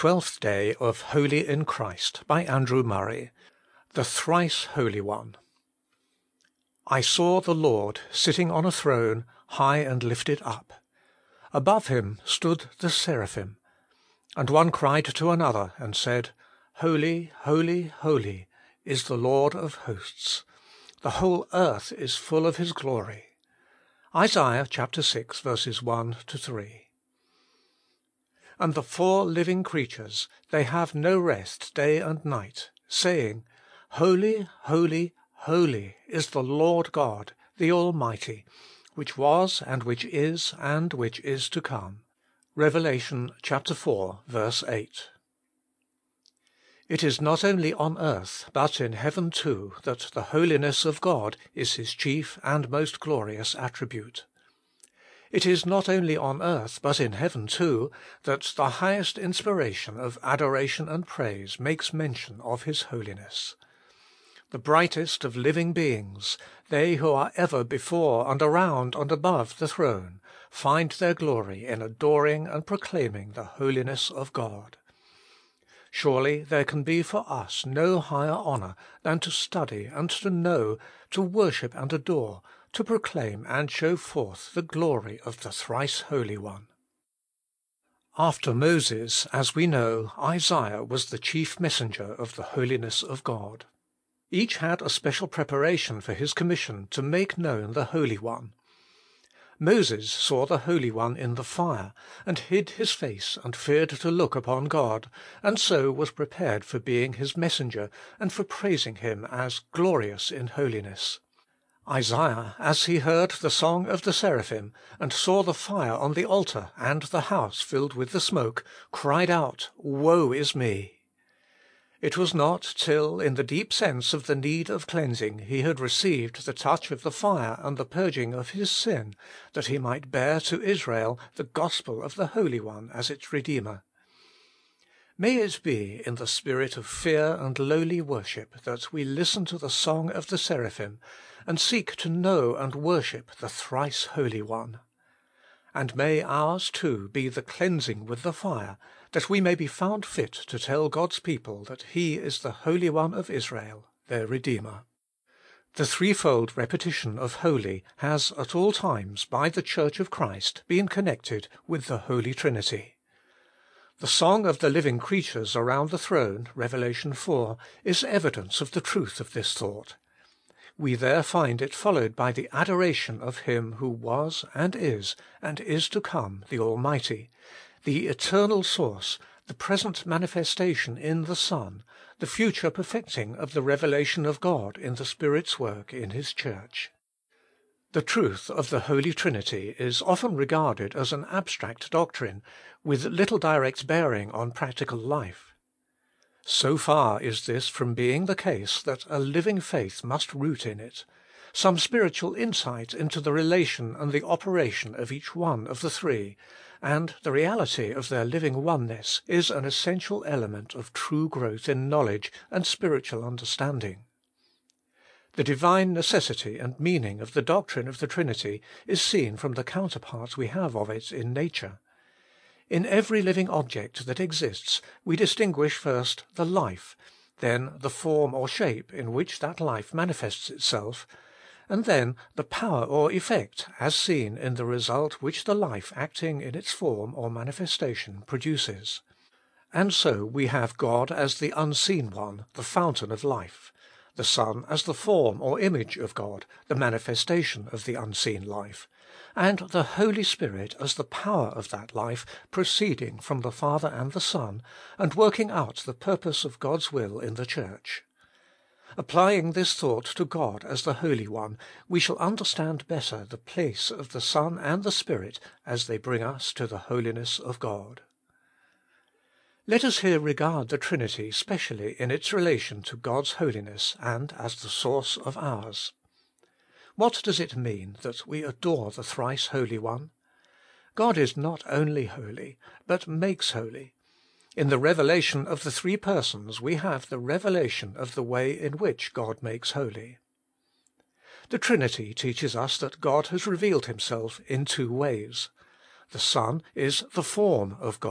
12th Day of Holy in Christ by Andrew Murray. The Thrice Holy One. I saw the Lord sitting on a throne, high and lifted up. Above him stood the seraphim. And one cried to another and said, Holy, holy, holy is the Lord of hosts. The whole earth is full of his glory. Isaiah chapter 6 verses 1 to 3. And the four living creatures, they have no rest day and night, saying, Holy, holy, holy is the Lord God, the Almighty, which was and which is to come. Revelation chapter 4 verse 8. It is not only on earth, but in heaven too, that the holiness of God is his chief and most glorious attribute. It is not only on earth, but in heaven too, that the highest inspiration of adoration and praise makes mention of his holiness. The brightest of living beings, they who are ever before and around and above the throne, find their glory in adoring and proclaiming the holiness of God. Surely there can be for us no higher honour than to study and to know, to worship and adore, to proclaim and show forth the glory of the Thrice Holy One. After Moses, as we know, Isaiah was the chief messenger of the holiness of God. Each had a special preparation for his commission to make known the Holy One. Moses saw the Holy One in the fire, and hid his face and feared to look upon God, and so was prepared for being his messenger and for praising him as glorious in holiness. Isaiah, as he heard the song of the seraphim, and saw the fire on the altar and the house filled with the smoke, cried out, Woe is me! It was not till, in the deep sense of the need of cleansing, he had received the touch of the fire and the purging of his sin, that he might bear to Israel the gospel of the Holy One as its Redeemer. May it be in the spirit of fear and lowly worship that we listen to the song of the seraphim, and seek to know and worship the Thrice Holy One. And may ours too be the cleansing with the fire, that we may be found fit to tell God's people that He is the Holy One of Israel, their Redeemer. The threefold repetition of holy has at all times, by the Church of Christ, been connected with the Holy Trinity. The song of the living creatures around the throne, Revelation 4, is evidence of the truth of this thought. We there find it followed by the adoration of Him who was and is to come, the Almighty, the eternal source, the present manifestation in the Son, the future perfecting of the revelation of God in the Spirit's work in His Church. The truth of the Holy Trinity is often regarded as an abstract doctrine, with little direct bearing on practical life. So far is this from being the case that a living faith must root in it. Some spiritual insight into the relation and the operation of each one of the three, and the reality of their living oneness, is an essential element of true growth in knowledge and spiritual understanding. The divine necessity and meaning of the doctrine of the Trinity is seen from the counterpart we have of it in nature. In every living object that exists, we distinguish first the life, then the form or shape in which that life manifests itself, and then the power or effect as seen in the result which the life acting in its form or manifestation produces. And so we have God as the unseen one, the fountain of life, the Son as the form or image of God, the manifestation of the unseen life, and the Holy Spirit as the power of that life proceeding from the Father and the Son, and working out the purpose of God's will in the Church. Applying this thought to God as the Holy One, we shall understand better the place of the Son and the Spirit as they bring us to the holiness of God. Let us here regard the Trinity specially in its relation to God's holiness and as the source of ours. What does it mean that we adore the Thrice Holy One? God is not only holy, but makes holy. In the revelation of the three persons we have the revelation of the way in which God makes holy. The Trinity teaches us that God has revealed Himself in two ways. The Son is the form of God.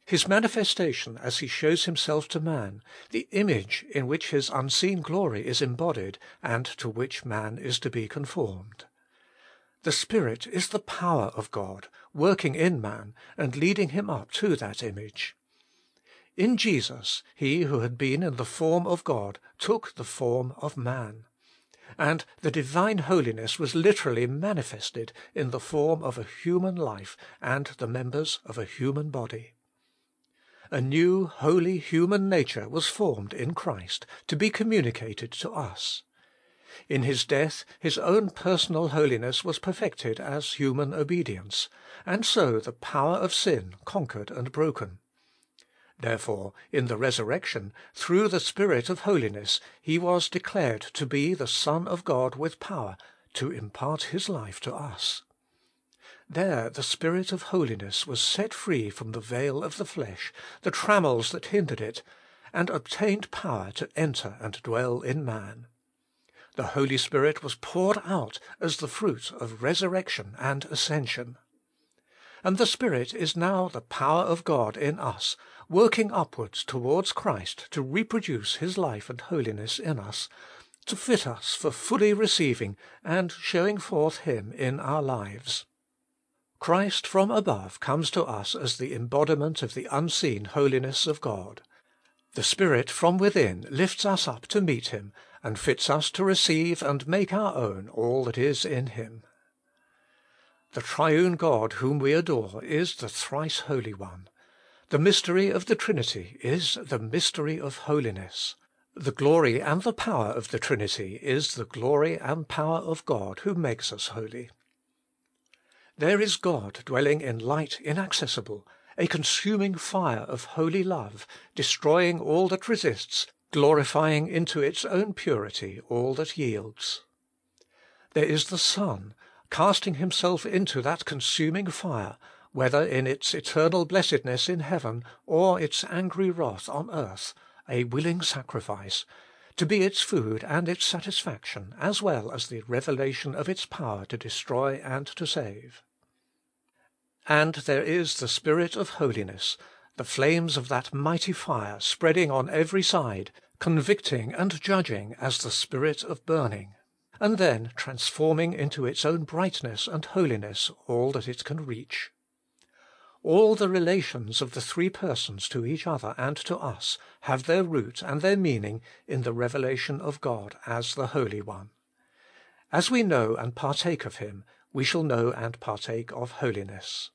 His manifestation as He shows Himself to man, the image in which His unseen glory is embodied and to which man is to be conformed. The Spirit is the power of God, working in man and leading him up to that image. In Jesus, He who had been in the form of God took the form of man. And the divine holiness was literally manifested in the form of a human life and the members of a human body. A new, holy human nature was formed in Christ to be communicated to us. In His death, His own personal holiness was perfected as human obedience, and so the power of sin conquered and broken. Therefore, in the resurrection, through the Spirit of holiness, He was declared to be the Son of God with power to impart His life to us. There the Spirit of holiness was set free from the veil of the flesh, the trammels that hindered it, and obtained power to enter and dwell in man. The Holy Spirit was poured out as the fruit of resurrection and ascension. And the Spirit is now the power of God in us, working upwards towards Christ to reproduce His life and holiness in us, to fit us for fully receiving and showing forth Him in our lives. Christ from above comes to us as the embodiment of the unseen holiness of God. The Spirit from within lifts us up to meet Him and fits us to receive and make our own all that is in Him. The triune God whom we adore is the Thrice Holy One. The mystery of the Trinity is the mystery of holiness. The glory and the power of the Trinity is the glory and power of God who makes us holy. There is God dwelling in light inaccessible, a consuming fire of holy love, destroying all that resists, glorifying into its own purity all that yields. There is the Son, casting Himself into that consuming fire, whether in its eternal blessedness in heaven or its angry wrath on earth, a willing sacrifice, to be its food and its satisfaction, as well as the revelation of its power to destroy and to save. And there is the Spirit of holiness, the flames of that mighty fire spreading on every side, convicting and judging as the spirit of burning, and then transforming into its own brightness and holiness all that it can reach. All the relations of the three persons to each other and to us have their root and their meaning in the revelation of God as the Holy One. As we know and partake of Him, we shall know and partake of holiness.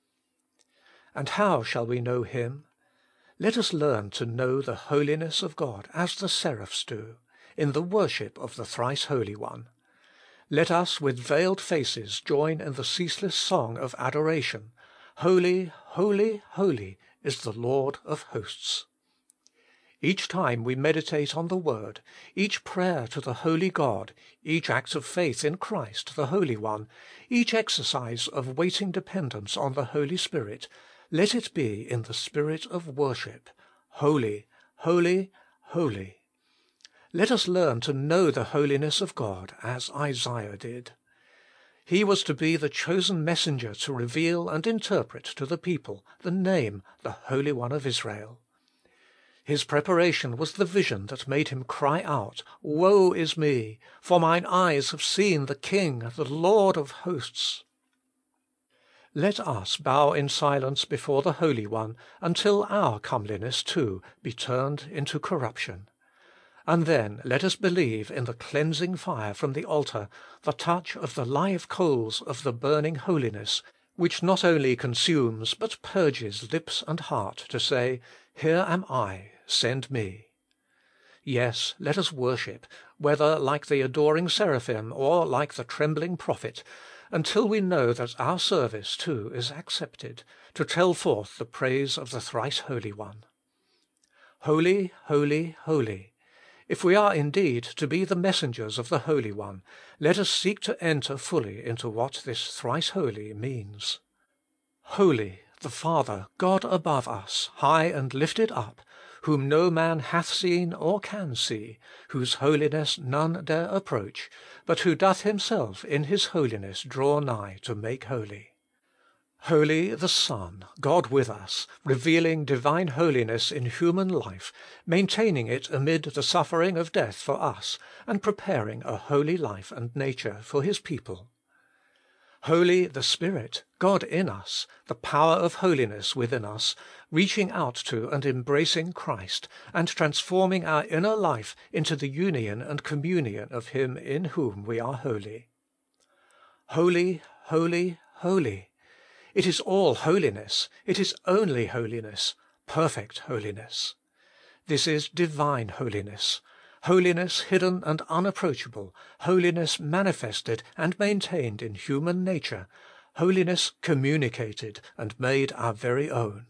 And how shall we know Him? Let us learn to know the holiness of God as the seraphs do, in the worship of the Thrice Holy One. Let us with veiled faces join in the ceaseless song of adoration, Holy, holy, holy is the Lord of hosts. Each time we meditate on the Word, each prayer to the Holy God, each act of faith in Christ, the Holy One, each exercise of waiting dependence on the Holy Spirit, let it be in the spirit of worship. Holy, holy, holy. Let us learn to know the holiness of God as Isaiah did. He was to be the chosen messenger to reveal and interpret to the people the name, the Holy One of Israel. His preparation was the vision that made him cry out, Woe is me, for mine eyes have seen the King, the Lord of hosts. Let us bow in silence before the Holy One until our comeliness too be turned into corruption. And then let us believe in the cleansing fire from the altar, the touch of the live coals of the burning holiness, which not only consumes but purges lips and heart to say, Here am I, send me. Yes, let us worship, whether like the adoring seraphim or like the trembling prophet, until we know that our service too is accepted, to tell forth the praise of the Thrice Holy One. Holy, holy, holy. If we are indeed to be the messengers of the Holy One, let us seek to enter fully into what this Thrice Holy means. Holy, the Father, God above us, high and lifted up, whom no man hath seen or can see, whose holiness none dare approach, but who doth Himself in His holiness draw nigh to make holy. Holy the Son, God with us, revealing divine holiness in human life, maintaining it amid the suffering of death for us, and preparing a holy life and nature for His people. Holy the Spirit, God in us, the power of holiness within us, reaching out to and embracing Christ, and transforming our inner life into the union and communion of Him in whom we are holy. Holy, holy, holy. It is all holiness, it is only holiness, perfect holiness. This is divine holiness, holiness hidden and unapproachable, holiness manifested and maintained in human nature, holiness communicated and made our very own.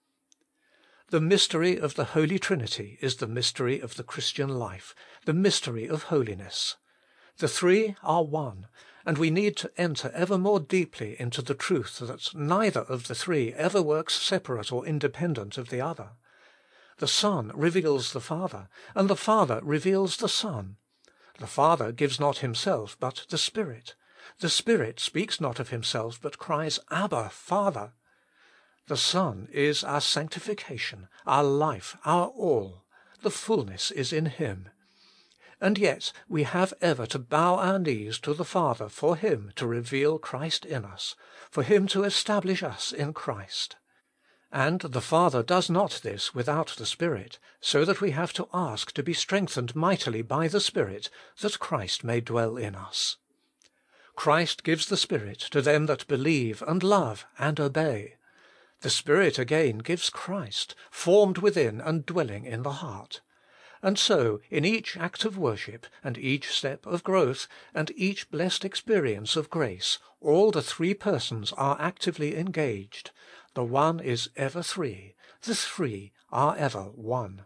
The mystery of the Holy Trinity is the mystery of the Christian life, the mystery of holiness. The three are one, and we need to enter ever more deeply into the truth that neither of the three ever works separate or independent of the other. The Son reveals the Father, and the Father reveals the Son. The Father gives not Himself, but the Spirit. The Spirit speaks not of Himself, but cries, Abba, Father. The Son is our sanctification, our life, our all. The fullness is in Him. And yet we have ever to bow our knees to the Father for Him to reveal Christ in us, for Him to establish us in Christ. And the Father does not this without the Spirit, so that we have to ask to be strengthened mightily by the Spirit, that Christ may dwell in us. Christ gives the Spirit to them that believe and love and obey. The Spirit again gives Christ, formed within and dwelling in the heart. And so, in each act of worship, and each step of growth, and each blessed experience of grace, all the three persons are actively engaged. The one is ever three, the three are ever one.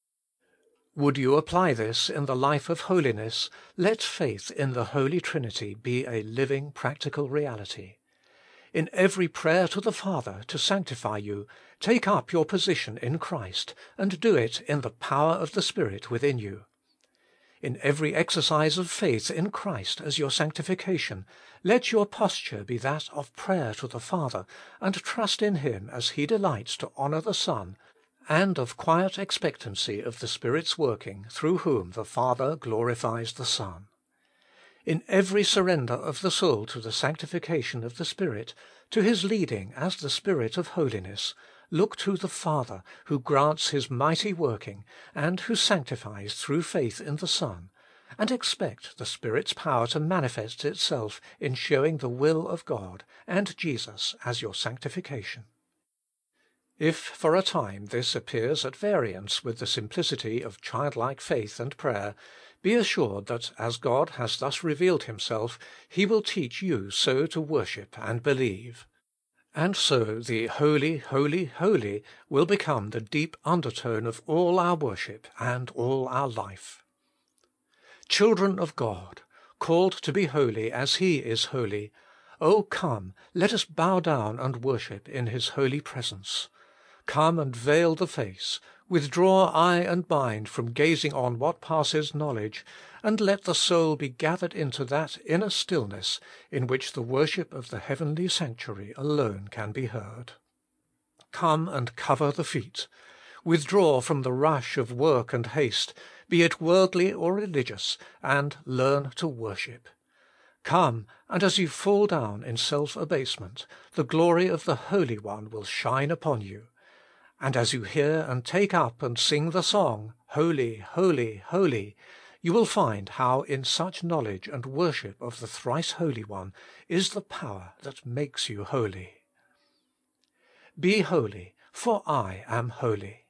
Would you apply this in the life of holiness, let faith in the Holy Trinity be a living, practical reality. In every prayer to the Father to sanctify you, take up your position in Christ, and do it in the power of the Spirit within you. In every exercise of faith in Christ as your sanctification, let your posture be that of prayer to the Father, and trust in Him as He delights to honour the Son, and of quiet expectancy of the Spirit's working, through whom the Father glorifies the Son. In every surrender of the soul to the sanctification of the Spirit, to His leading as the Spirit of holiness, look to the Father, who grants His mighty working, and who sanctifies through faith in the Son, and expect the Spirit's power to manifest itself in showing the will of God and Jesus as your sanctification. If for a time this appears at variance with the simplicity of childlike faith and prayer, be assured that as God has thus revealed Himself, He will teach you so to worship and believe. And so the Holy, Holy, Holy will become the deep undertone of all our worship and all our life. Children of God, called to be holy as He is holy, oh come, let us bow down and worship in His holy presence. Come and veil the face, withdraw eye and mind from gazing on what passes knowledge, and let the soul be gathered into that inner stillness in which the worship of the heavenly sanctuary alone can be heard. Come and cover the feet. Withdraw from the rush of work and haste, be it worldly or religious, and learn to worship. Come, and as you fall down in self-abasement, the glory of the Holy One will shine upon you. And as you hear and take up and sing the song, Holy, Holy, Holy, you will find how in such knowledge and worship of the Thrice Holy One is the power that makes you holy. Be holy, for I am holy.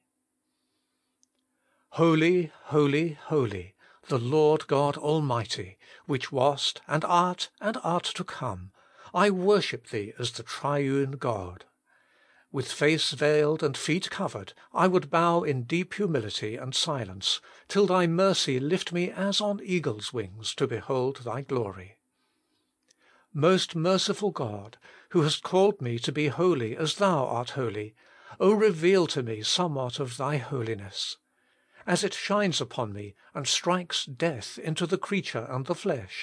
Holy, holy, holy, the Lord God Almighty, which wast, and art to come, I worship Thee as the Triune God. With face veiled and feet covered, I would bow in deep humility and silence, till Thy mercy lift me as on eagle's wings to behold Thy glory. Most merciful God, who hast called me to be holy as Thou art holy, O reveal to me somewhat of Thy holiness. As it shines upon me and strikes death into the creature and the flesh,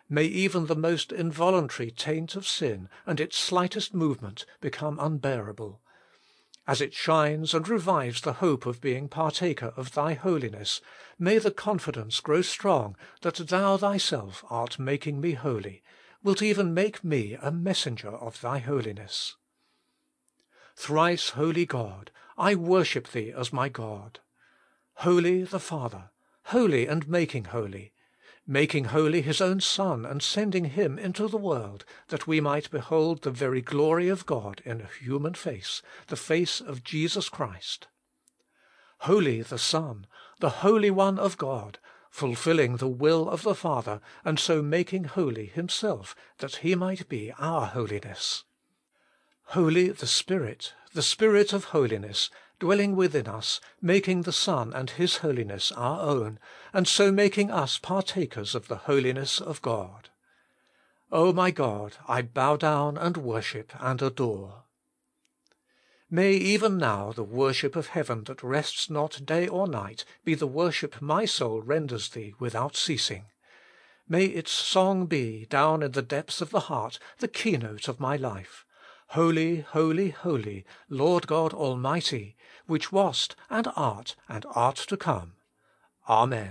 May even the most involuntary taint of sin and its slightest movement become unbearable. As it shines and revives the hope of being partaker of Thy holiness, may the confidence grow strong that Thou Thyself art making me holy, wilt even make me a messenger of Thy holiness. Thrice holy God, I worship Thee as my God. Holy the Father, holy and making holy His own Son and sending Him into the world, that we might behold the very glory of God in a human face, the face of Jesus Christ. Holy the Son, the Holy One of God, fulfilling the will of the Father, and so making holy Himself, that He might be our holiness. Holy the Spirit of holiness, dwelling within us, making the Son and His holiness our own, and so making us partakers of the holiness of God. O my God, I bow down and worship and adore. May even now the worship of heaven that rests not day or night be the worship my soul renders Thee without ceasing. May its song be, down in the depths of the heart, the keynote of my life. Holy, holy, holy, Lord God Almighty, which wast, and art to come. Amen.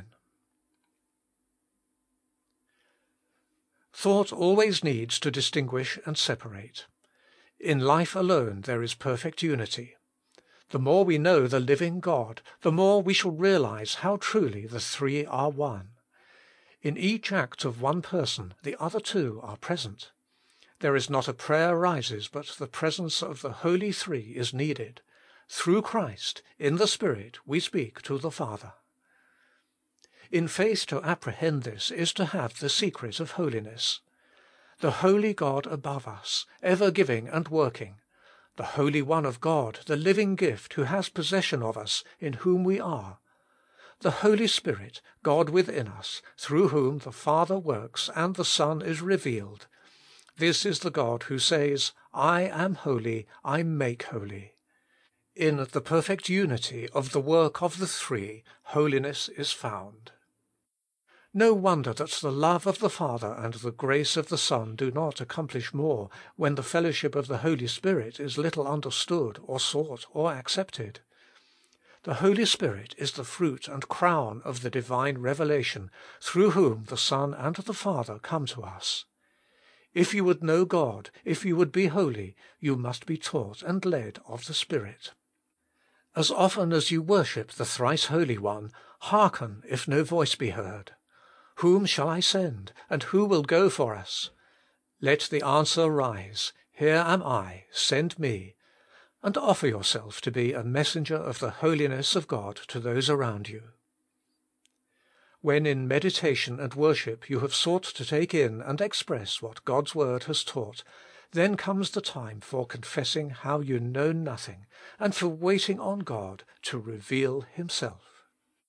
Thought always needs to distinguish and separate. In life alone there is perfect unity. The more we know the living God, the more we shall realize how truly the three are one. In each act of one person the other two are present. There is not a prayer rises but the presence of the Holy Three is needed. Through Christ, in the Spirit, we speak to the Father. In faith to apprehend this is to have the secret of holiness. The Holy God above us, ever giving and working. The Holy One of God, the living gift who has possession of us, in whom we are. The Holy Spirit, God within us, through whom the Father works and the Son is revealed. This is the God who says, I am holy, I make holy. In the perfect unity of the work of the three, holiness is found. No wonder that the love of the Father and the grace of the Son do not accomplish more, when the fellowship of the Holy Spirit is little understood or sought or accepted. The Holy Spirit is the fruit and crown of the divine revelation, through whom the Son and the Father come to us. If you would know God, if you would be holy, you must be taught and led of the Spirit. As often as you worship the Thrice Holy One, hearken if no voice be heard. Whom shall I send, and who will go for us? Let the answer rise, Here am I, send me, and offer yourself to be a messenger of the holiness of God to those around you. When in meditation and worship you have sought to take in and express what God's word has taught, then comes the time for confessing how you know nothing, and for waiting on God to reveal Himself.